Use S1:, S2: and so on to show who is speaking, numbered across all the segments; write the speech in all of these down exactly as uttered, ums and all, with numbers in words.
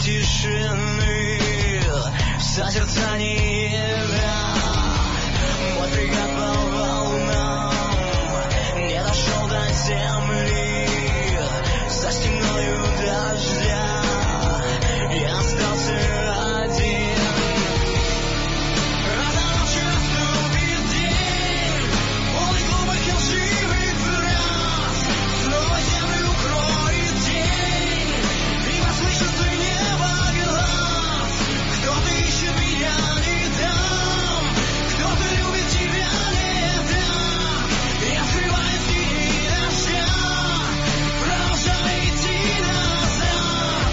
S1: тишины в созерцании. Мой фрегат по волнам не дошел до земли, за стеною дождя я остался один. А за ночью наступит день, полный глубоких лживых фраз, снова землю укроет тень, и послышится небо глаз. Кто-то ищет меня не там, кто-то любит тебя не так. Я скрываюсь в тени дождя, продолжаю идти назад.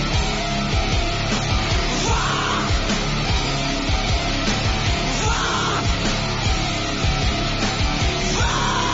S1: В ад! В ад! В ад!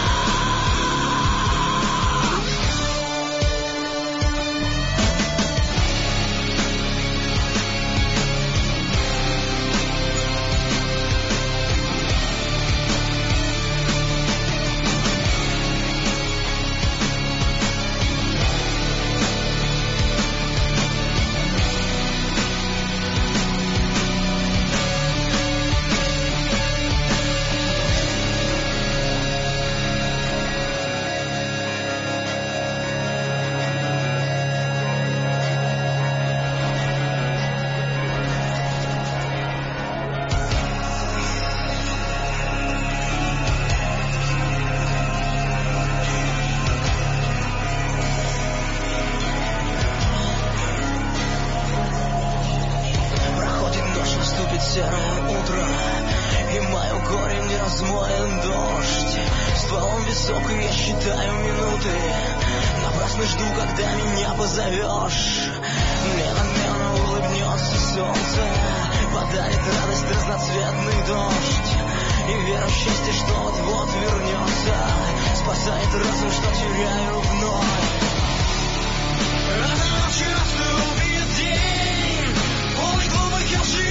S1: Проходит ночь, наступит серое утро, и мое горе не размоет дождь. Стволом високим я считаю минуты, напрасно жду, когда меня позовешь. Мне надменно улыбнется солнце, подарит радость разноцветный дождь, и вера в счастье, что вот-вот вернется, спасает разум, что теряю вновь. А за ночью наступит день, полный глубоких лжи.